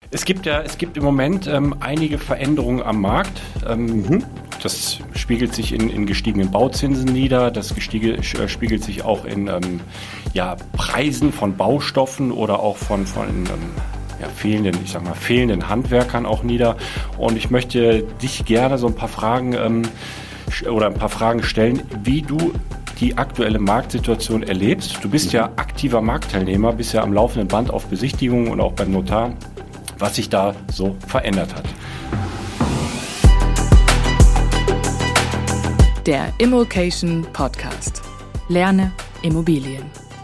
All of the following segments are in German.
Es gibt im Moment einige Veränderungen am Markt. Das spiegelt sich in gestiegenen Bauzinsen nieder. Das spiegelt sich auch in Preisen von Baustoffen oder auch von fehlenden Handwerkern auch nieder. Und ich möchte dich gerne so ein paar Fragen stellen, wie du die aktuelle Marktsituation erlebst. Du bist ja aktiver Marktteilnehmer, bist ja am laufenden Band auf Besichtigungen und auch beim Notar, was sich da so verändert hat. Der Immokation Podcast. Lerne Immobilien.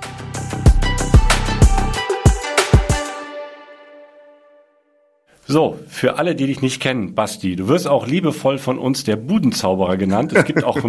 So, für alle, die dich nicht kennen, Basti, du wirst auch liebevoll von uns der Budenzauberer genannt. Es gibt auch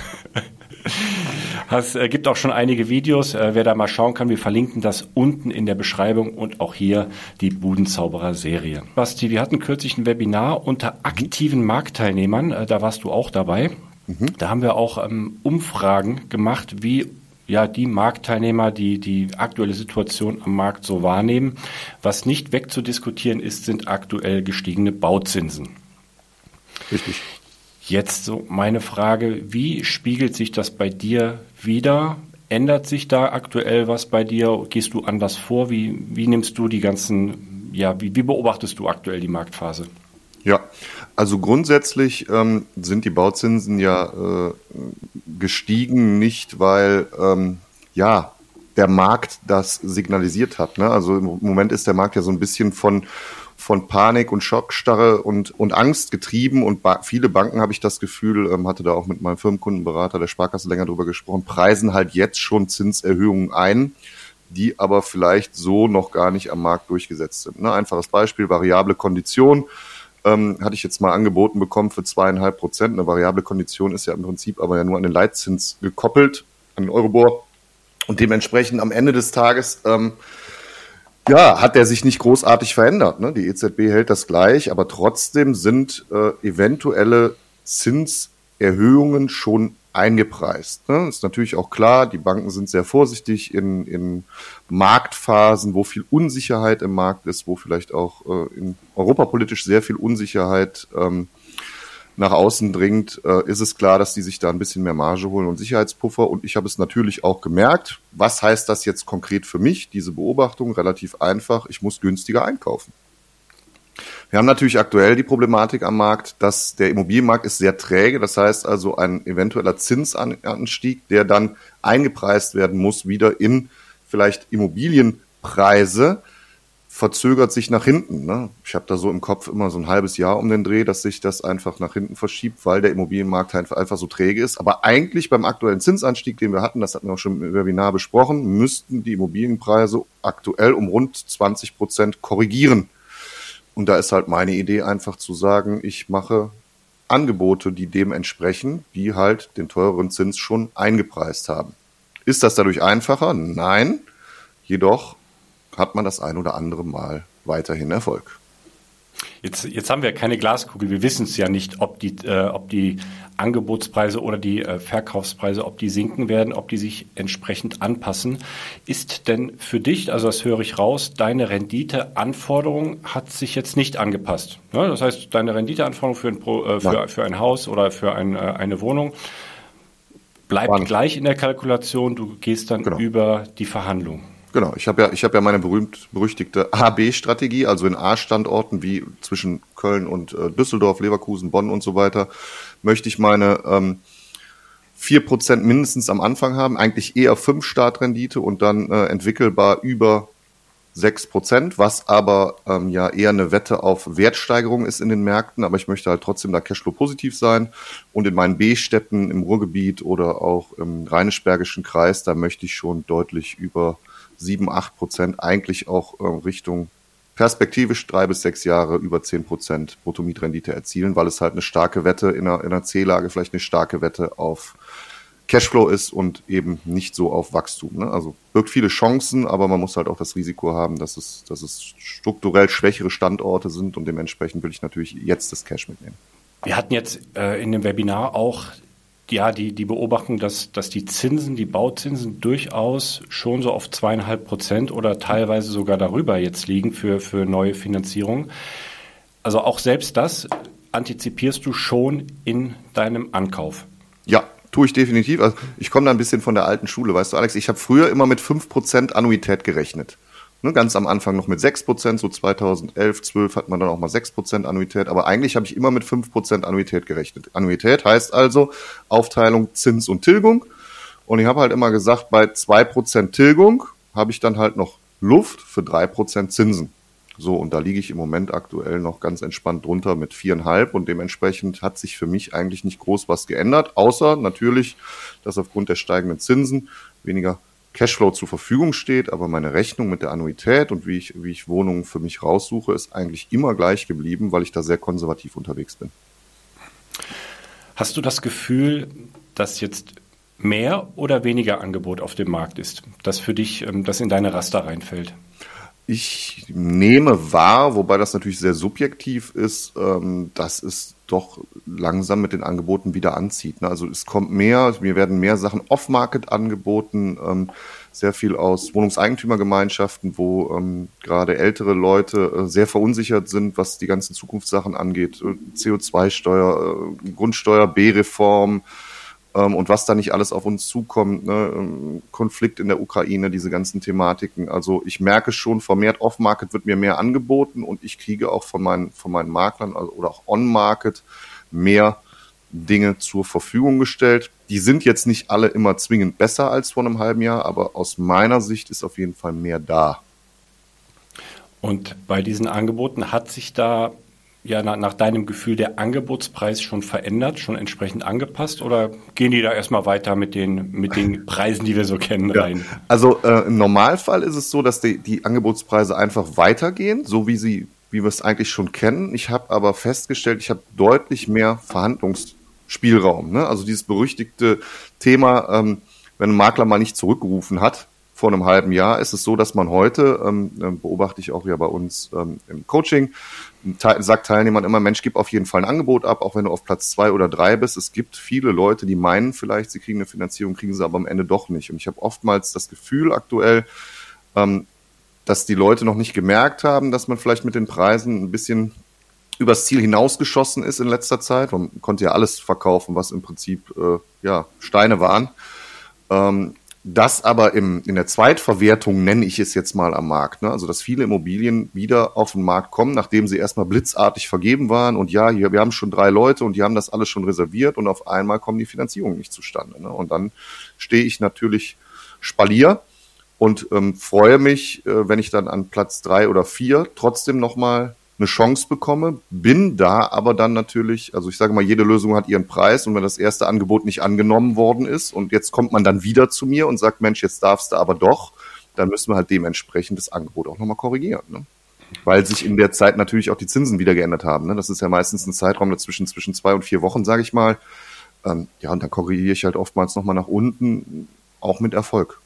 gibt auch schon einige Videos, wer da mal schauen kann, wir verlinken das unten in der Beschreibung und auch hier die Budenzauberer-Serie. Basti, wir hatten kürzlich ein Webinar unter aktiven Marktteilnehmern, da warst du auch dabei. Da haben wir auch Umfragen gemacht, wie die Marktteilnehmer die aktuelle Situation am Markt so wahrnehmen. Was nicht wegzudiskutieren ist, sind aktuell gestiegene Bauzinsen. Richtig. Jetzt so meine Frage, wie spiegelt sich das bei dir wider? Ändert sich da aktuell was bei dir? Gehst du anders vor? Wie nimmst du die ganzen, wie beobachtest du aktuell die Marktphase? Ja, also grundsätzlich sind die Bauzinsen gestiegen, nicht weil der Markt das signalisiert hat. Ne? Also im Moment ist der Markt ja so ein bisschen von Panik und Schockstarre und Angst getrieben und viele Banken, habe ich das Gefühl, hatte da auch mit meinem Firmenkundenberater der Sparkasse länger drüber gesprochen, preisen halt jetzt schon Zinserhöhungen ein, die aber vielleicht so noch gar nicht am Markt durchgesetzt sind. Ne? Einfaches Beispiel, variable Kondition. Hatte ich jetzt mal angeboten bekommen für 2,5%. Eine variable Kondition ist ja im Prinzip aber ja nur an den Leitzins gekoppelt, an den Euribor. Und dementsprechend am Ende des Tages hat der sich nicht großartig verändert. Ne? Die EZB hält das gleich, aber trotzdem sind eventuelle Zinserhöhungen schon eingepreist. Ne? Ist natürlich auch klar, die Banken sind sehr vorsichtig in Marktphasen, wo viel Unsicherheit im Markt ist, wo vielleicht auch in europapolitisch sehr viel Unsicherheit nach außen dringt, ist es klar, dass die sich da ein bisschen mehr Marge holen und Sicherheitspuffer. Und ich habe es natürlich auch gemerkt. Was heißt das jetzt konkret für mich? Diese Beobachtung relativ einfach. Ich muss günstiger einkaufen. Wir haben natürlich aktuell die Problematik am Markt, dass der Immobilienmarkt ist sehr träge. Das heißt also ein eventueller Zinsanstieg, der dann eingepreist werden muss, wieder in vielleicht Immobilienpreise, verzögert sich nach hinten. Ne? Ich habe da so im Kopf immer so ein halbes Jahr um den Dreh, dass sich das einfach nach hinten verschiebt, weil der Immobilienmarkt einfach so träge ist. Aber eigentlich beim aktuellen Zinsanstieg, den wir hatten, das hatten wir auch schon im Webinar besprochen, müssten die Immobilienpreise aktuell um rund 20% korrigieren. Und da ist halt meine Idee einfach zu sagen, ich mache Angebote, die dem entsprechen, die halt den teureren Zins schon eingepreist haben. Ist das dadurch einfacher? Nein. Jedoch hat man das ein oder andere Mal weiterhin Erfolg. Jetzt haben wir keine Glaskugel. Wir wissen es ja nicht, ob die Angebotspreise oder die Verkaufspreise, ob die sinken werden, ob die sich entsprechend anpassen. Ist denn für dich, also das höre ich raus, deine Renditeanforderung hat sich jetzt nicht angepasst? Ne? Das heißt, deine Renditeanforderung für ein Haus oder für eine Wohnung bleibt gleich in der Kalkulation. Du gehst dann über die Verhandlung. Genau, ich habe ja meine berühmt-berüchtigte A-B-Strategie, also in A-Standorten wie zwischen Köln und Düsseldorf, Leverkusen, Bonn und so weiter, möchte ich meine 4% mindestens am Anfang haben, eigentlich eher 5 Startrendite und dann entwickelbar über 6%, was aber eher eine Wette auf Wertsteigerung ist in den Märkten, aber ich möchte halt trotzdem da Cashflow positiv sein und in meinen B-Städten im Ruhrgebiet oder auch im Rheinisch-Bergischen Kreis, da möchte ich schon deutlich über 7-8%, eigentlich auch Richtung perspektivisch 3 bis 6 Jahre über 10% Bruttomietrendite erzielen, weil es halt eine starke Wette in einer C-Lage, vielleicht eine starke Wette auf Cashflow ist und eben nicht so auf Wachstum. Ne? Also birgt viele Chancen, aber man muss halt auch das Risiko haben, dass es strukturell schwächere Standorte sind und dementsprechend will ich natürlich jetzt das Cash mitnehmen. Wir hatten jetzt in dem Webinar auch ja die Beobachtung, dass die Zinsen, die Bauzinsen durchaus schon so auf 2,5% oder teilweise sogar darüber jetzt liegen für neue Finanzierungen. Also auch selbst das antizipierst du schon in deinem Ankauf. Ja, tue ich definitiv. Also ich komme da ein bisschen von der alten Schule, weißt du, Alex, ich habe früher immer mit 5% Annuität gerechnet. Ne, ganz am Anfang noch mit 6%, so 2011, 12 hat man dann auch mal 6% Annuität, aber eigentlich habe ich immer mit 5% Annuität gerechnet. Annuität heißt also Aufteilung Zins und Tilgung, und ich habe halt immer gesagt, bei 2% Tilgung habe ich dann halt noch Luft für 3% Zinsen. So, und da liege ich im Moment aktuell noch ganz entspannt drunter mit 4,5, und dementsprechend hat sich für mich eigentlich nicht groß was geändert, außer natürlich, dass aufgrund der steigenden Zinsen weniger Cashflow zur Verfügung steht, aber meine Rechnung mit der Annuität und wie ich Wohnungen für mich raussuche, ist eigentlich immer gleich geblieben, weil ich da sehr konservativ unterwegs bin. Hast du das Gefühl, dass jetzt mehr oder weniger Angebot auf dem Markt ist, das für dich, das in deine Raster reinfällt? Ich nehme wahr, wobei das natürlich sehr subjektiv ist, dass es doch langsam mit den Angeboten wieder anzieht. Also es kommt mehr, mir werden mehr Sachen off-market angeboten, sehr viel aus Wohnungseigentümergemeinschaften, wo gerade ältere Leute sehr verunsichert sind, was die ganzen Zukunftssachen angeht. CO2-Steuer, Grundsteuer, B-Reform, und was da nicht alles auf uns zukommt, ne? Konflikt in der Ukraine, diese ganzen Thematiken. Also ich merke schon, vermehrt Off-Market wird mir mehr angeboten, und ich kriege auch von meinen Maklern oder auch On-Market mehr Dinge zur Verfügung gestellt. Die sind jetzt nicht alle immer zwingend besser als vor einem halben Jahr, aber aus meiner Sicht ist auf jeden Fall mehr da. Und bei diesen Angeboten hat sich da ja nach deinem Gefühl der Angebotspreis schon verändert, schon entsprechend angepasst, oder gehen die da erstmal weiter mit den Preisen, die wir so kennen, rein? Also im Normalfall ist es so, dass die Angebotspreise einfach weitergehen, so wie wir es eigentlich schon kennen. Ich habe aber festgestellt, ich habe deutlich mehr Verhandlungsspielraum. Ne? Also dieses berüchtigte Thema, wenn ein Makler mal nicht zurückgerufen hat vor einem halben Jahr, ist es so, dass man heute, beobachte ich auch ja bei uns im Coaching, sagt Teilnehmern immer, Mensch, gib auf jeden Fall ein Angebot ab, auch wenn du auf Platz 2 oder 3 bist. Es gibt viele Leute, die meinen vielleicht, sie kriegen eine Finanzierung, kriegen sie aber am Ende doch nicht. Und ich habe oftmals das Gefühl aktuell, dass die Leute noch nicht gemerkt haben, dass man vielleicht mit den Preisen ein bisschen übers Ziel hinausgeschossen ist in letzter Zeit. Man konnte ja alles verkaufen, was im Prinzip Steine waren. Das aber in der Zweitverwertung, nenne ich es jetzt mal, am Markt, ne? Also dass viele Immobilien wieder auf den Markt kommen, nachdem sie erstmal blitzartig vergeben waren, und ja, hier, wir haben schon 3 Leute und die haben das alles schon reserviert, und auf einmal kommen die Finanzierungen nicht zustande, ne? Und dann stehe ich natürlich Spalier und freue mich, wenn ich dann an Platz 3 oder 4 trotzdem nochmal eine Chance bekomme, bin da aber dann natürlich, also ich sage mal, jede Lösung hat ihren Preis, und wenn das erste Angebot nicht angenommen worden ist und jetzt kommt man dann wieder zu mir und sagt, Mensch, jetzt darfst du aber doch, dann müssen wir halt dementsprechend das Angebot auch nochmal korrigieren, ne? Weil sich in der Zeit natürlich auch die Zinsen wieder geändert haben, ne? Das ist ja meistens ein Zeitraum dazwischen, zwischen 2 und 4 Wochen, sage ich mal. Und dann korrigiere ich halt oftmals nochmal nach unten, auch mit Erfolg.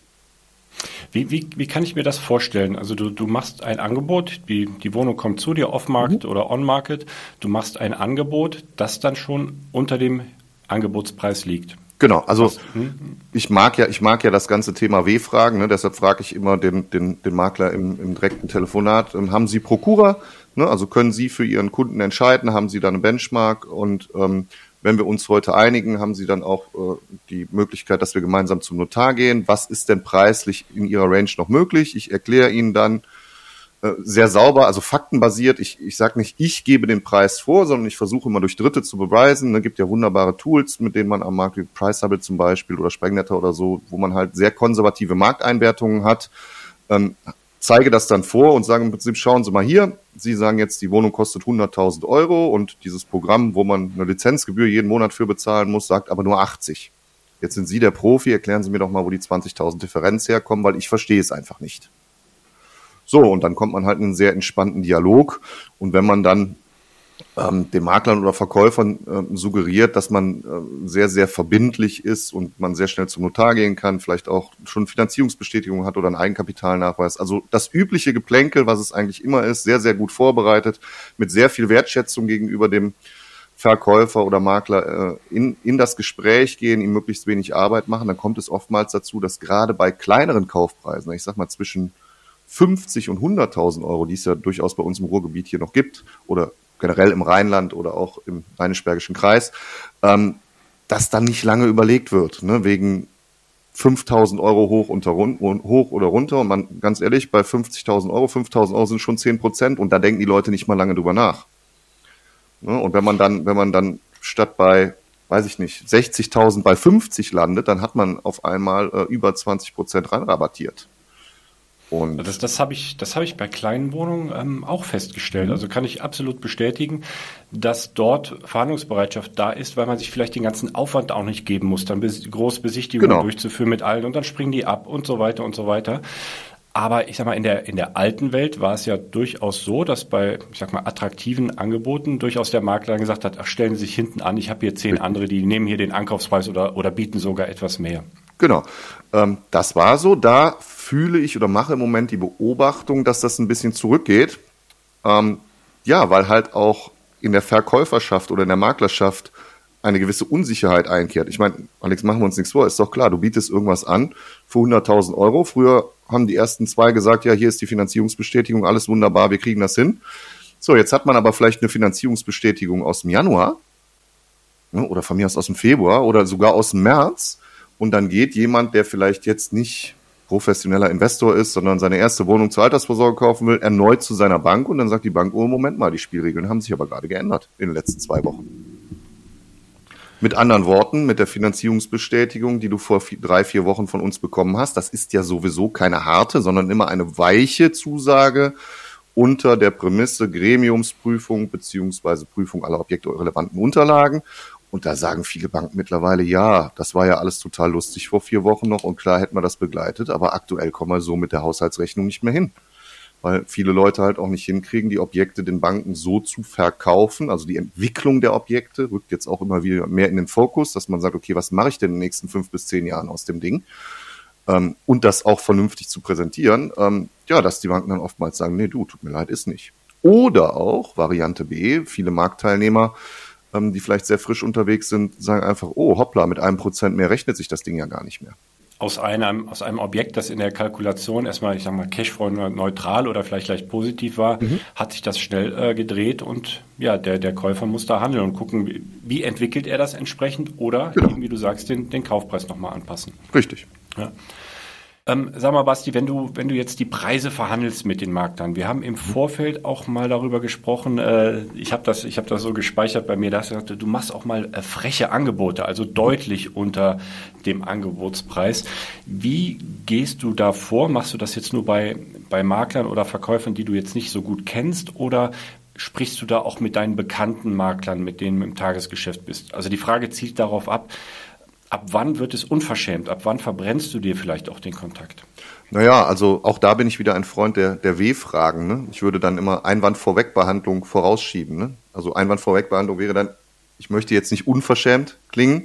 Wie kann ich mir das vorstellen? Also du machst ein Angebot, die Wohnung kommt zu dir, off-market oder on-market. Du machst ein Angebot, das dann schon unter dem Angebotspreis liegt. Genau, also ich mag ja das ganze Thema W-Fragen, ne? Deshalb frage ich immer den Makler im direkten Telefonat, haben Sie Prokura? Ne? Also können Sie für Ihren Kunden entscheiden, haben Sie da eine Benchmark, und wenn wir uns heute einigen, haben Sie dann auch die Möglichkeit, dass wir gemeinsam zum Notar gehen. Was ist denn preislich in Ihrer Range noch möglich? Ich erkläre Ihnen dann sehr sauber, also faktenbasiert. Ich sage nicht, ich gebe den Preis vor, sondern ich versuche immer durch Dritte zu beweisen. Es gibt ja wunderbare Tools, mit denen man am Markt, wie Price-Hubble zum Beispiel oder Sprengnetter oder so, wo man halt sehr konservative Markteinwertungen hat. Zeige das dann vor und sage im Prinzip, schauen Sie mal hier, Sie sagen jetzt, die Wohnung kostet 100.000 Euro, und dieses Programm, wo man eine Lizenzgebühr jeden Monat für bezahlen muss, sagt aber nur 80. Jetzt sind Sie der Profi, erklären Sie mir doch mal, wo die 20.000 Differenz herkommen, weil ich verstehe es einfach nicht. So, und dann kommt man halt in einen sehr entspannten Dialog, und wenn man dann den Maklern oder Verkäufern suggeriert, dass man sehr, sehr verbindlich ist und man sehr schnell zum Notar gehen kann, vielleicht auch schon Finanzierungsbestätigung hat oder einen Eigenkapitalnachweis. Also das übliche Geplänkel, was es eigentlich immer ist, sehr, sehr gut vorbereitet, mit sehr viel Wertschätzung gegenüber dem Verkäufer oder Makler in das Gespräch gehen, ihm möglichst wenig Arbeit machen, dann kommt es oftmals dazu, dass gerade bei kleineren Kaufpreisen, ich sag mal zwischen 50 und 100.000 Euro, die es ja durchaus bei uns im Ruhrgebiet hier noch gibt oder generell im Rheinland oder auch im Rheinisch-Bergischen Kreis, dass dann nicht lange überlegt wird, ne, wegen 5.000 Euro hoch oder runter. Und man, ganz ehrlich, bei 50.000 Euro, 5.000 Euro sind schon 10% und da denken die Leute nicht mal lange drüber nach. Ne, und wenn man dann statt bei, weiß ich nicht, 60.000 bei 50 landet, dann hat man auf einmal über 20% reinrabattiert. Und das habe ich bei kleinen Wohnungen auch festgestellt. Also kann ich absolut bestätigen, dass dort Verhandlungsbereitschaft da ist, weil man sich vielleicht den ganzen Aufwand auch nicht geben muss, dann große Besichtigungen durchzuführen mit allen und dann springen die ab und so weiter und so weiter. Aber ich sag mal, in der alten Welt war es ja durchaus so, dass bei, ich sag mal, attraktiven Angeboten durchaus der Makler gesagt hat, ach, stellen Sie sich hinten an, ich habe hier 10 andere, die nehmen hier den Ankaufspreis oder bieten sogar etwas mehr. Genau, das war so. Da fühle ich oder mache im Moment die Beobachtung, dass das ein bisschen zurückgeht. Ja, weil halt auch in der Verkäuferschaft oder in der Maklerschaft eine gewisse Unsicherheit einkehrt. Ich meine, Alex, machen wir uns nichts vor, ist doch klar, du bietest irgendwas an für 100.000 Euro. Früher haben die ersten 2 gesagt, ja, hier ist die Finanzierungsbestätigung, alles wunderbar, wir kriegen das hin. So, jetzt hat man aber vielleicht eine Finanzierungsbestätigung aus dem Januar, ne, oder von mir aus dem Februar oder sogar aus dem März. Und dann geht jemand, der vielleicht jetzt nicht professioneller Investor ist, sondern seine erste Wohnung zur Altersvorsorge kaufen will, erneut zu seiner Bank und dann sagt die Bank, oh, Moment mal, die Spielregeln haben sich aber gerade geändert in den letzten 2 Wochen. Mit anderen Worten, mit der Finanzierungsbestätigung, die du vor 3-4 Wochen von uns bekommen hast, das ist ja sowieso keine harte, sondern immer eine weiche Zusage unter der Prämisse Gremiumsprüfung beziehungsweise Prüfung aller objektrelevanten Unterlagen. Und da sagen viele Banken mittlerweile, ja, das war ja alles total lustig vor 4 Wochen noch und klar hätten wir das begleitet, aber aktuell kommen wir so mit der Haushaltsrechnung nicht mehr hin. Weil viele Leute halt auch nicht hinkriegen, die Objekte den Banken so zu verkaufen. Also die Entwicklung der Objekte rückt jetzt auch immer wieder mehr in den Fokus, dass man sagt, okay, was mache ich denn in den nächsten 5 bis 10 Jahren aus dem Ding? Und das auch vernünftig zu präsentieren. Ja, dass die Banken dann oftmals sagen, nee, du, tut mir leid, ist nicht. Oder auch, Variante B, viele Marktteilnehmer, die vielleicht sehr frisch unterwegs sind, sagen einfach, oh, hoppla, mit 1% mehr rechnet sich das Ding ja gar nicht mehr. Aus einem Objekt, das in der Kalkulation erstmal, ich sag mal, Cashflow neutral oder vielleicht leicht positiv war, hat sich das schnell gedreht und ja, der Käufer muss da handeln und gucken, wie entwickelt er das entsprechend oder, eben, wie du sagst, den Kaufpreis nochmal anpassen. Richtig. Ja. Sag mal, Basti, wenn du jetzt die Preise verhandelst mit den Maklern, wir haben im Vorfeld auch mal darüber gesprochen, ich habe das so gespeichert bei mir, dass du machst auch mal freche Angebote, also deutlich unter dem Angebotspreis. Wie gehst du da vor? Machst du das jetzt nur bei Maklern oder Verkäufern, die du jetzt nicht so gut kennst, oder sprichst du da auch mit deinen bekannten Maklern, mit denen du im Tagesgeschäft bist? Also die Frage zielt darauf ab wann wird es unverschämt? Ab wann verbrennst du dir vielleicht auch den Kontakt? Naja, also auch da bin ich wieder ein Freund der W-Fragen. Ne? Ich würde dann immer Einwandvorwegbehandlung vorausschieben. Ne? Also Einwandvorwegbehandlung wäre dann, ich möchte jetzt nicht unverschämt klingen,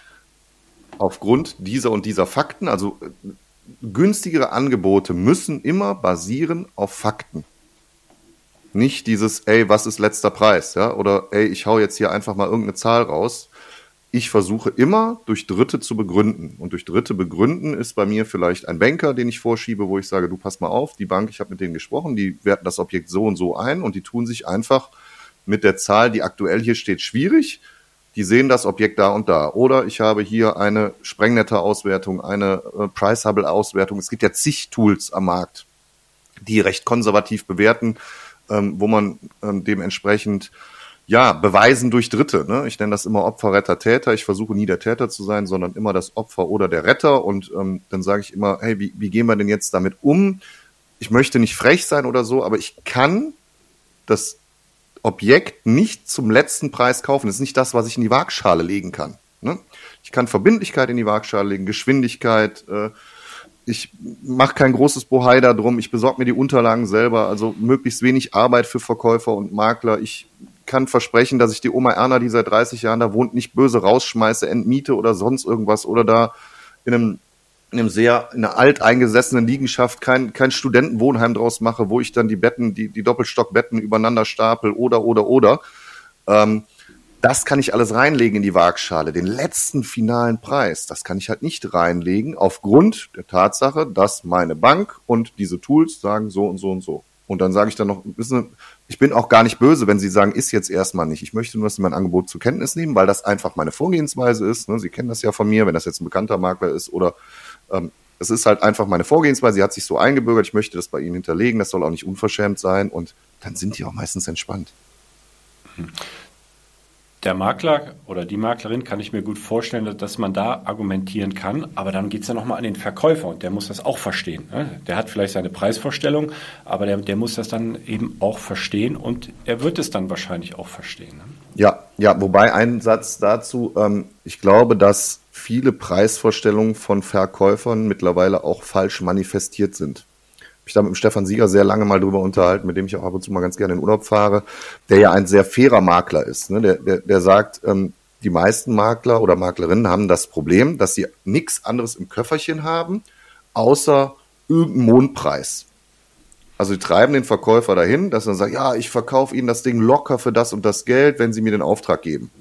aufgrund dieser und dieser Fakten. Also günstigere Angebote müssen immer basieren auf Fakten. Nicht dieses, ey, was ist letzter Preis? Ja? Oder ey, ich hau jetzt hier einfach mal irgendeine Zahl raus. Ich versuche immer, durch Dritte zu begründen. Und durch Dritte begründen ist bei mir vielleicht ein Banker, den ich vorschiebe, wo ich sage, du pass mal auf, die Bank, ich habe mit denen gesprochen, die werten das Objekt so und so ein und die tun sich einfach mit der Zahl, die aktuell hier steht, schwierig. Die sehen das Objekt da und da. Oder ich habe hier eine Sprengnetter-Auswertung, eine Price-Hubble-Auswertung. Es gibt ja zig Tools am Markt, die recht konservativ bewerten, wo man dementsprechend beweisen durch Dritte. Ne? Ich nenne das immer Opfer, Retter, Täter. Ich versuche nie der Täter zu sein, sondern immer das Opfer oder der Retter. Und dann sage ich immer, hey, wie gehen wir denn jetzt damit um? Ich möchte nicht frech sein oder so, aber ich kann das Objekt nicht zum letzten Preis kaufen. Das ist nicht das, was ich in die Waagschale legen kann. Ne? Ich kann Verbindlichkeit in die Waagschale legen, Geschwindigkeit. Ich mache kein großes Bohai da drum. Ich besorge mir die Unterlagen selber. Also möglichst wenig Arbeit für Verkäufer und Makler. Ich kann versprechen, dass ich die Oma Erna, die seit 30 Jahren da wohnt, nicht böse rausschmeiße, entmiete oder sonst irgendwas oder da in einer alteingesessenen Liegenschaft kein Studentenwohnheim draus mache, wo ich dann die Betten, die Doppelstockbetten übereinander stapel oder. Das kann ich alles reinlegen in die Waagschale. Den letzten finalen Preis, das kann ich halt nicht reinlegen, aufgrund der Tatsache, dass meine Bank und diese Tools sagen so und so und so. Und dann sage ich dann noch, wissen Sie, ich bin auch gar nicht böse, wenn Sie sagen, ist jetzt erstmal nicht. Ich möchte nur, dass Sie mein Angebot zur Kenntnis nehmen, weil das einfach meine Vorgehensweise ist. Sie kennen das ja von mir, wenn das jetzt ein bekannter Makler ist oder es ist halt einfach meine Vorgehensweise. Sie hat sich so eingebürgert, ich möchte das bei Ihnen hinterlegen, das soll auch nicht unverschämt sein und dann sind die auch meistens entspannt. Der Makler oder die Maklerin kann ich mir gut vorstellen, dass man da argumentieren kann, aber dann geht es ja nochmal an den Verkäufer und der muss das auch verstehen. Ne? Der hat vielleicht seine Preisvorstellung, aber der muss das dann eben auch verstehen und er wird es dann wahrscheinlich auch verstehen. Ne? Ja, wobei ein Satz dazu, ich glaube, dass viele Preisvorstellungen von Verkäufern mittlerweile auch falsch manifestiert sind. Ich habe mit dem Stefan Sieger sehr lange mal drüber unterhalten, mit dem ich auch ab und zu mal ganz gerne in Urlaub fahre, der ja ein sehr fairer Makler ist. Ne? Der sagt, die meisten Makler oder Maklerinnen haben das Problem, dass sie nichts anderes im Köfferchen haben, außer irgendeinen Mondpreis. Also die treiben den Verkäufer dahin, dass er sagt, ja, ich verkaufe Ihnen das Ding locker für das und das Geld, wenn Sie mir den Auftrag geben.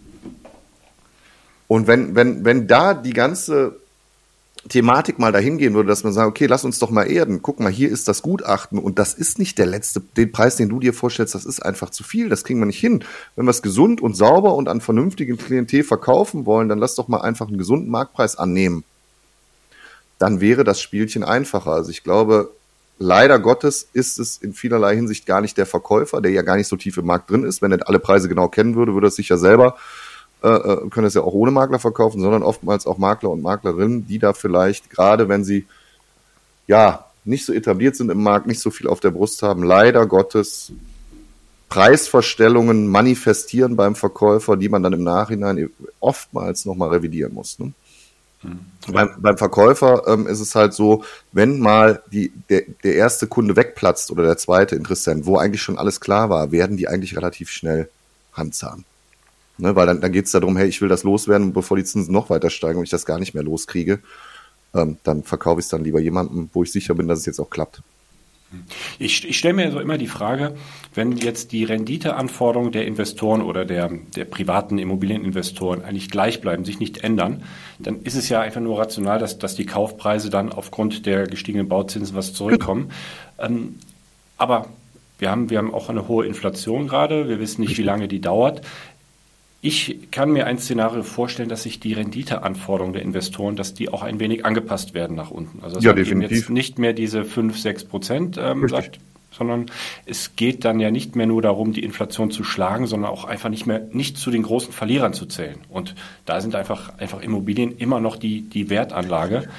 Und wenn da die ganze Thematik mal dahin gehen würde, dass man sagt, okay, lass uns doch mal erden. Guck mal, hier ist das Gutachten und das ist nicht der letzte, den Preis, den du dir vorstellst, das ist einfach zu viel, das kriegen wir nicht hin. Wenn wir es gesund und sauber und an vernünftigem Klientel verkaufen wollen, dann lass doch mal einfach einen gesunden Marktpreis annehmen. Dann wäre das Spielchen einfacher. Also ich glaube, leider Gottes ist es in vielerlei Hinsicht gar nicht der Verkäufer, der ja gar nicht so tief im Markt drin ist. Wenn er alle Preise genau kennen würde, würde er sich ja selber können es ja auch ohne Makler verkaufen, sondern oftmals auch Makler und Maklerinnen, die da vielleicht, gerade wenn sie ja nicht so etabliert sind im Markt, nicht so viel auf der Brust haben, leider Gottes Preisvorstellungen manifestieren beim Verkäufer, die man dann im Nachhinein oftmals nochmal revidieren muss. Ne? Beim Verkäufer ist es halt so, wenn mal der erste Kunde wegplatzt oder der zweite Interessent, wo eigentlich schon alles klar war, werden die eigentlich relativ schnell handzahm. Ne, weil dann geht es darum, hey, ich will das loswerden, bevor die Zinsen noch weiter steigen und ich das gar nicht mehr loskriege, dann verkaufe ich es dann lieber jemandem, wo ich sicher bin, dass es jetzt auch klappt. Ich stelle mir so immer die Frage, wenn jetzt die Renditeanforderungen der Investoren oder der privaten Immobilieninvestoren eigentlich gleich bleiben, sich nicht ändern, dann ist es ja einfach nur rational, dass die Kaufpreise dann aufgrund der gestiegenen Bauzinsen was zurückkommen. Aber wir haben auch eine hohe Inflation gerade, wir wissen nicht, wie lange die dauert. Ich kann mir ein Szenario vorstellen, dass sich die Renditeanforderungen der Investoren, dass die auch ein wenig angepasst werden nach unten. Also dass man eben jetzt nicht mehr diese 5-6% sagt, sondern es geht dann ja nicht mehr nur darum, die Inflation zu schlagen, sondern auch einfach nicht zu den großen Verlierern zu zählen. Und da sind einfach Immobilien immer noch die Wertanlage.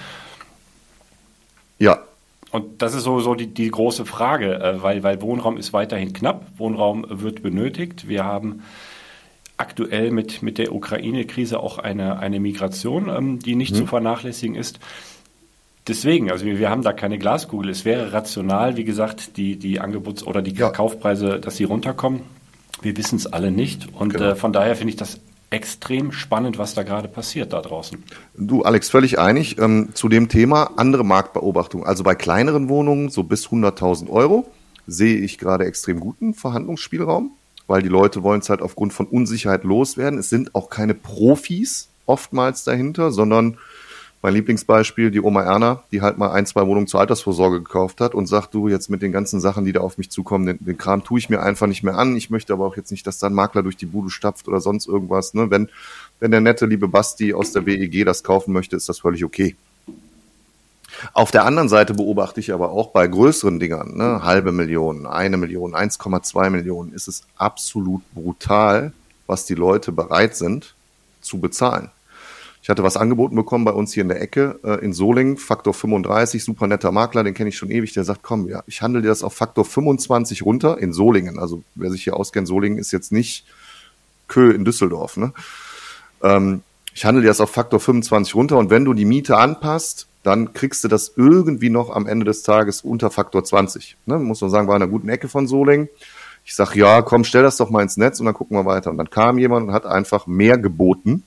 Ja. Und das ist so die große Frage, weil Wohnraum ist weiterhin knapp, Wohnraum wird benötigt. Wir haben aktuell mit der Ukraine-Krise auch eine Migration, die nicht zu vernachlässigen ist. Deswegen, also wir haben da keine Glaskugel. Es wäre rational, wie gesagt, die Angebots- oder die Kaufpreise, dass sie runterkommen. Wir wissen es alle nicht. Und von daher finde ich das extrem spannend, was da gerade passiert da draußen. Du, Alex, völlig einig. Zu dem Thema andere Marktbeobachtung. Also bei kleineren Wohnungen, so bis 100.000 Euro, sehe ich gerade extrem guten Verhandlungsspielraum, weil die Leute wollen es halt aufgrund von Unsicherheit loswerden. Es sind auch keine Profis oftmals dahinter, sondern mein Lieblingsbeispiel, die Oma Erna, die halt mal 1-2 Wohnungen zur Altersvorsorge gekauft hat und sagt, du, jetzt mit den ganzen Sachen, die da auf mich zukommen, den Kram tue ich mir einfach nicht mehr an. Ich möchte aber auch jetzt nicht, dass da ein Makler durch die Bude stapft oder sonst irgendwas. Ne? Wenn der nette, liebe Basti aus der WEG das kaufen möchte, ist das völlig okay. Auf der anderen Seite beobachte ich aber auch bei größeren Dingern, ne, 500.000, 1 Million, 1,2 Millionen, ist es absolut brutal, was die Leute bereit sind zu bezahlen. Ich hatte was angeboten bekommen bei uns hier in der Ecke, in Solingen, Faktor 35, super netter Makler, den kenne ich schon ewig, der sagt, komm, ja, ich handle dir das auf Faktor 25 runter in Solingen. Also wer sich hier auskennt, Solingen ist jetzt nicht Kö in Düsseldorf. Ne? Ich handle dir das auf Faktor 25 runter und wenn du die Miete anpasst, dann kriegst du das irgendwie noch am Ende des Tages unter Faktor 20. Ne? Muss man sagen, war in einer guten Ecke von Solingen. Ich sag, ja, komm, stell das doch mal ins Netz und dann gucken wir weiter. Und dann kam jemand und hat einfach mehr geboten,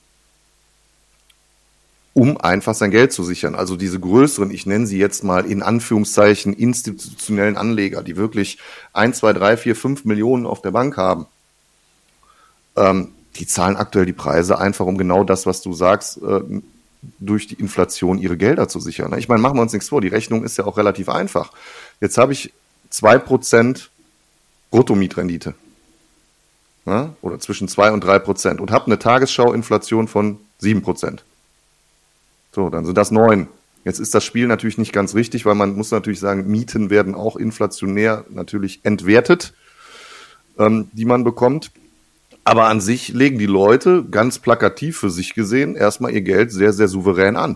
um einfach sein Geld zu sichern. Also diese größeren, ich nenne sie jetzt mal in Anführungszeichen institutionellen Anleger, die wirklich 1, 2, 3, 4, 5 Millionen auf der Bank haben, die zahlen aktuell die Preise einfach, um genau das, was du sagst, durch die Inflation ihre Gelder zu sichern. Ich meine, machen wir uns nichts vor, die Rechnung ist ja auch relativ einfach. Jetzt habe ich 2% Bruttomietrendite. Ja, oder zwischen 2 und 3% und habe eine Tagesschau-Inflation von 7%. So, dann sind das 9. Jetzt ist das Spiel natürlich nicht ganz richtig, weil man muss natürlich sagen, Mieten werden auch inflationär natürlich entwertet, die man bekommt. Aber an sich legen die Leute, ganz plakativ für sich gesehen, erstmal ihr Geld sehr, sehr souverän an.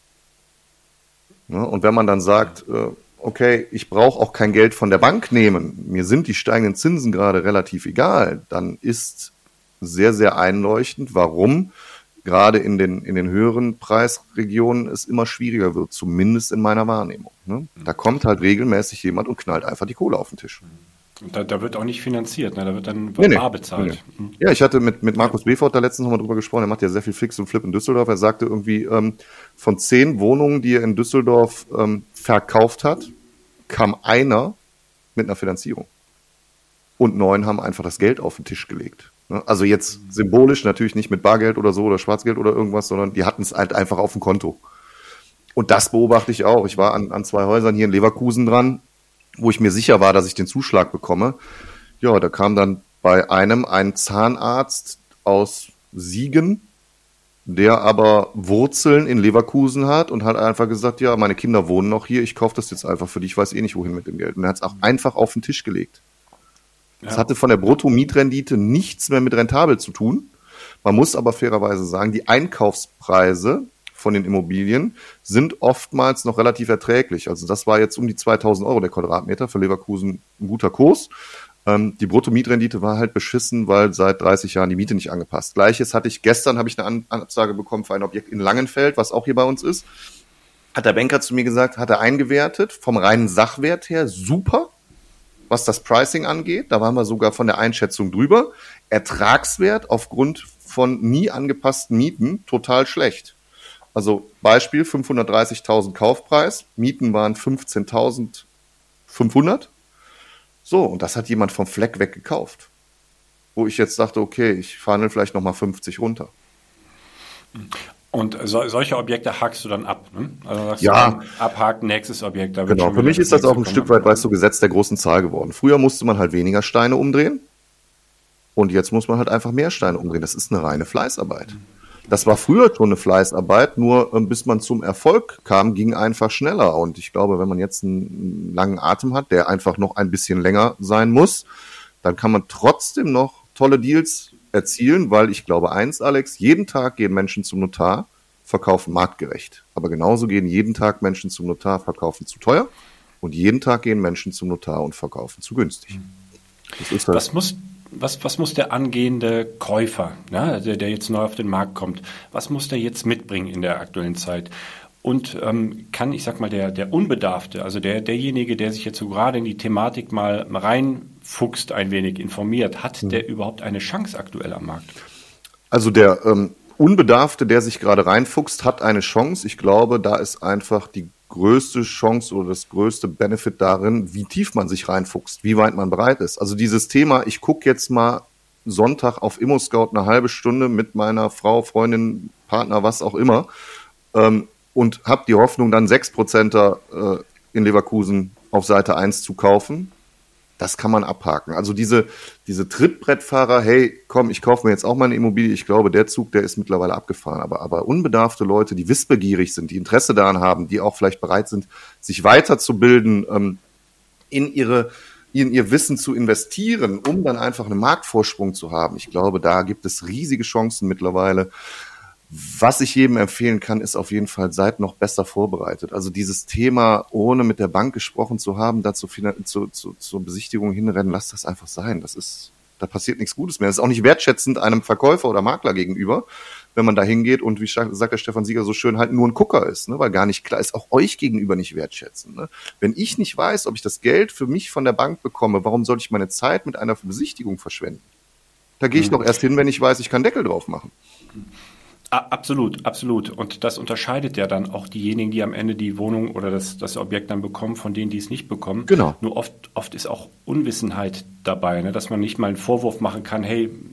Ja, und wenn man dann sagt, okay, ich brauche auch kein Geld von der Bank nehmen, mir sind die steigenden Zinsen gerade relativ egal, dann ist sehr, sehr einleuchtend, warum gerade in den höheren Preisregionen es immer schwieriger wird, zumindest in meiner Wahrnehmung. Ne? Da kommt halt regelmäßig jemand und knallt einfach die Kohle auf den Tisch. Da wird auch nicht finanziert, ne? Da wird dann bar bezahlt. Nee. Ja, ich hatte mit Markus Befort da letztens nochmal drüber gesprochen, er macht ja sehr viel Fix und Flip in Düsseldorf. Er sagte irgendwie, von 10 Wohnungen, die er in Düsseldorf verkauft hat, kam einer mit einer Finanzierung. Und 9 haben einfach das Geld auf den Tisch gelegt. Ne? Also jetzt symbolisch, natürlich nicht mit Bargeld oder so oder Schwarzgeld oder irgendwas, sondern die hatten es halt einfach auf dem Konto. Und das beobachte ich auch. Ich war an 2 Häusern hier in Leverkusen dran, wo ich mir sicher war, dass ich den Zuschlag bekomme. Ja, da kam dann bei einem ein Zahnarzt aus Siegen, der aber Wurzeln in Leverkusen hat und hat einfach gesagt, ja, meine Kinder wohnen noch hier, ich kaufe das jetzt einfach für dich, ich weiß eh nicht, wohin mit dem Geld. Und er hat es auch einfach auf den Tisch gelegt. Das hatte von der Bruttomietrendite nichts mehr mit rentabel zu tun. Man muss aber fairerweise sagen, die Einkaufspreise von den Immobilien sind oftmals noch relativ erträglich. Also das war jetzt um die 2.000 Euro der Quadratmeter, für Leverkusen ein guter Kurs. Die Bruttomietrendite war halt beschissen, weil seit 30 Jahren die Miete nicht angepasst. Gleiches hatte ich gestern, habe ich eine Absage bekommen für ein Objekt in Langenfeld, was auch hier bei uns ist. Hat der Banker zu mir gesagt, hat er eingewertet, vom reinen Sachwert her super, was das Pricing angeht. Da waren wir sogar von der Einschätzung drüber. Ertragswert aufgrund von nie angepassten Mieten total schlecht. Also Beispiel 530.000 Kaufpreis, Mieten waren 15.500. So, und das hat jemand vom Fleck weg gekauft. Wo ich jetzt dachte, okay, ich verhandle vielleicht nochmal 50 runter. Und solche Objekte hakst du dann ab, ne? Also sagst ja, du, abhaken, nächstes Objekt. Da genau, für mich ist das auch ein Stück weit, weißt du, Gesetz der großen Zahl geworden. Früher musste man halt weniger Steine umdrehen und jetzt muss man halt einfach mehr Steine umdrehen. Das ist eine reine Fleißarbeit. Das war früher schon eine Fleißarbeit, nur bis man zum Erfolg kam, ging einfach schneller. Und ich glaube, wenn man jetzt einen langen Atem hat, der einfach noch ein bisschen länger sein muss, dann kann man trotzdem noch tolle Deals erzielen, weil ich glaube eins, Alex, jeden Tag gehen Menschen zum Notar, verkaufen marktgerecht. Aber genauso gehen jeden Tag Menschen zum Notar, verkaufen zu teuer und jeden Tag gehen Menschen zum Notar und verkaufen zu günstig. Das ist halt Was muss der angehende Käufer, ja, der jetzt neu auf den Markt kommt, was muss der jetzt mitbringen in der aktuellen Zeit? Und kann, ich sag mal, der Unbedarfte, also derjenige, der sich jetzt so gerade in die Thematik mal reinfuchst, ein wenig informiert, hat der überhaupt eine Chance aktuell am Markt? Also der Unbedarfte, der sich gerade reinfuchst, hat eine Chance. Ich glaube, da ist einfach die größte Chance oder das größte Benefit darin, wie tief man sich reinfuchst, wie weit man bereit ist. Also dieses Thema, ich gucke jetzt mal Sonntag auf ImmoScout eine halbe Stunde mit meiner Frau, Freundin, Partner, was auch immer, und habe die Hoffnung, dann 6% in Leverkusen auf Seite 1 zu kaufen. Das kann man abhaken. Also diese Trittbrettfahrer, hey, komm, ich kaufe mir jetzt auch mal eine Immobilie. Ich glaube, der Zug, der ist mittlerweile abgefahren. Aber unbedarfte Leute, die wissbegierig sind, die Interesse daran haben, die auch vielleicht bereit sind, sich weiterzubilden, in ihr Wissen zu investieren, um dann einfach einen Marktvorsprung zu haben. Ich glaube, da gibt es riesige Chancen mittlerweile. Was ich jedem empfehlen kann, ist auf jeden Fall, seid noch besser vorbereitet. Also dieses Thema, ohne mit der Bank gesprochen zu haben, da zur Besichtigung hinrennen, lasst das einfach sein. Da passiert nichts Gutes mehr. Das ist auch nicht wertschätzend einem Verkäufer oder Makler gegenüber, wenn man da hingeht und, wie sagt der Stefan Sieger so schön, halt nur ein Gucker ist, ne? Weil gar nicht klar ist, auch euch gegenüber nicht wertschätzend. Ne? Wenn ich nicht weiß, ob ich das Geld für mich von der Bank bekomme, warum soll ich meine Zeit mit einer Besichtigung verschwenden? Da gehe ich doch erst hin, wenn ich weiß, ich kann Deckel drauf machen. Absolut, absolut. Und das unterscheidet ja dann auch diejenigen, die am Ende die Wohnung oder das Objekt dann bekommen, von denen, die es nicht bekommen. Genau. Nur oft ist auch Unwissenheit dabei, ne? Dass man nicht mal einen Vorwurf machen kann, hey,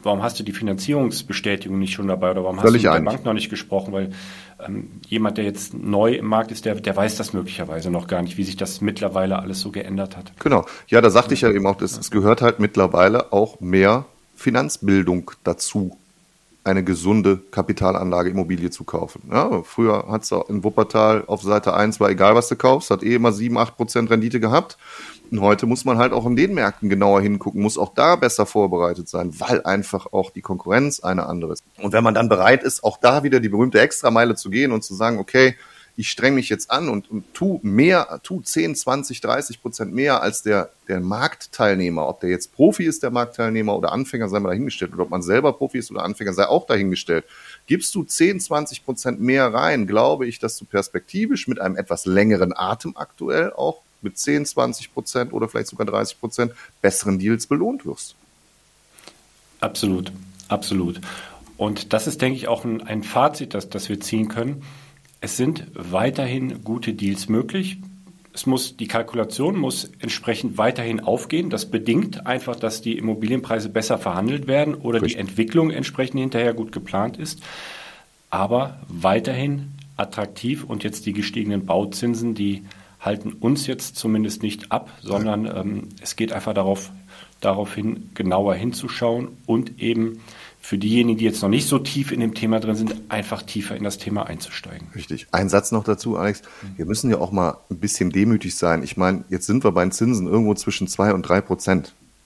warum hast du die Finanzierungsbestätigung nicht schon dabei oder warum hast Völlig du mit der einig. Bank noch nicht gesprochen? Weil jemand, der jetzt neu im Markt ist, der weiß das möglicherweise noch gar nicht, wie sich das mittlerweile alles so geändert hat. Genau. Ja, da sagte ich ja eben auch, es gehört halt mittlerweile auch mehr Finanzbildung dazu, eine gesunde Kapitalanlage Immobilie zu kaufen. Ja, früher hat es in Wuppertal auf Seite 1 war egal, was du kaufst, hat immer 7-8% Rendite gehabt. Und heute muss man halt auch in den Märkten genauer hingucken, muss auch da besser vorbereitet sein, weil einfach auch die Konkurrenz eine andere ist. Und wenn man dann bereit ist, auch da wieder die berühmte Extrameile zu gehen und zu sagen, okay, ich streng mich jetzt an und tu 10, 20, 30% mehr als der Marktteilnehmer. Ob der jetzt Profi ist, der Marktteilnehmer, oder Anfänger, sei mal dahingestellt. Oder ob man selber Profi ist oder Anfänger, sei auch dahingestellt. Gibst du 10, 20% mehr rein, glaube ich, dass du perspektivisch mit einem etwas längeren Atem aktuell auch mit 10, 20% oder vielleicht sogar 30% besseren Deals belohnt wirst. Absolut, absolut. Und das ist, denke ich, auch ein Fazit, das wir ziehen können. Es sind weiterhin gute Deals möglich. Die Kalkulation muss entsprechend weiterhin aufgehen. Das bedingt einfach, dass die Immobilienpreise besser verhandelt werden oder die Entwicklung entsprechend hinterher gut geplant ist. Aber weiterhin attraktiv, und jetzt die gestiegenen Bauzinsen, die halten uns jetzt zumindest nicht ab, sondern es geht einfach darauf hin, genauer hinzuschauen und eben für diejenigen, die jetzt noch nicht so tief in dem Thema drin sind, einfach tiefer in das Thema einzusteigen. Richtig. Ein Satz noch dazu, Alex. Wir müssen ja auch mal ein bisschen demütig sein. Ich meine, jetzt sind wir bei den Zinsen irgendwo zwischen 2 und 3%.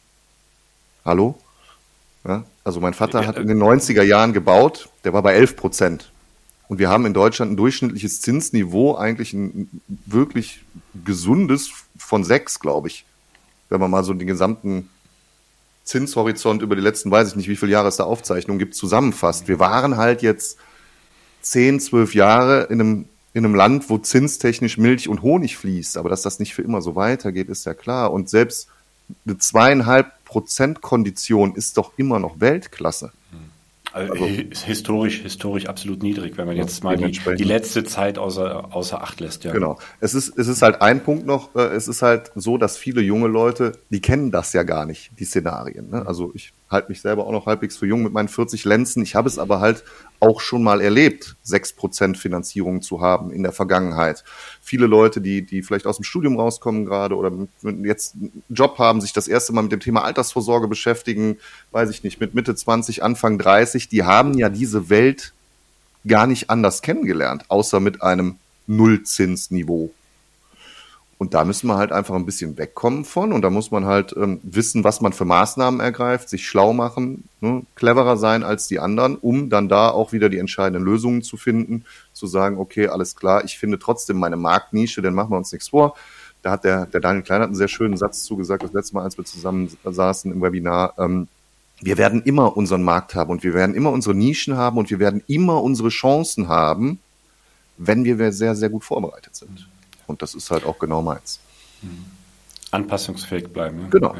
Hallo? Ja? Also mein Vater hat in den 90er Jahren gebaut, der war bei 11%. Und wir haben in Deutschland ein durchschnittliches Zinsniveau, eigentlich ein wirklich gesundes von 6, glaube ich. Wenn man mal so den gesamten Zinshorizont über die letzten, weiß ich nicht, wie viele Jahre es da Aufzeichnungen gibt, zusammenfasst. Wir waren halt jetzt 10, 12 Jahre in einem Land, wo zinstechnisch Milch und Honig fließt. Aber dass das nicht für immer so weitergeht, ist ja klar. Und selbst eine 2,5% Kondition ist doch immer noch Weltklasse. Also historisch absolut niedrig, wenn man jetzt mal die letzte Zeit außer Acht lässt. Ja. Genau. Es ist halt ein Punkt noch, es ist halt so, dass viele junge Leute, die kennen das ja gar nicht, die Szenarien. Ne? Also ich halte mich selber auch noch halbwegs für jung mit meinen 40 Lenzen. Ich habe es aber halt auch schon mal erlebt, 6% Finanzierung zu haben in der Vergangenheit. Viele Leute, die vielleicht aus dem Studium rauskommen gerade oder jetzt einen Job haben, sich das erste Mal mit dem Thema Altersvorsorge beschäftigen, weiß ich nicht, mit Mitte 20, Anfang 30, die haben ja diese Welt gar nicht anders kennengelernt, außer mit einem Nullzinsniveau. Und da müssen wir halt einfach ein bisschen wegkommen von, und da muss man halt wissen, was man für Maßnahmen ergreift, sich schlau machen, ne, cleverer sein als die anderen, um dann da auch wieder die entscheidenden Lösungen zu finden, zu sagen, okay, alles klar, ich finde trotzdem meine Marktnische, denn machen wir uns nichts vor. Da hat der Daniel Klein hat einen sehr schönen Satz zugesagt, das letzte Mal, als wir zusammen saßen im Webinar. Wir werden immer unseren Markt haben und wir werden immer unsere Nischen haben und wir werden immer unsere Chancen haben, wenn wir sehr, sehr gut vorbereitet sind. Und das ist halt auch genau meins. Anpassungsfähig bleiben. Ne? Genau.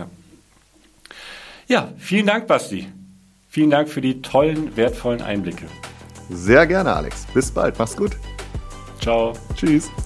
Ja, vielen Dank, Basti. Vielen Dank für die tollen, wertvollen Einblicke. Sehr gerne, Alex. Bis bald. Mach's gut. Ciao. Tschüss.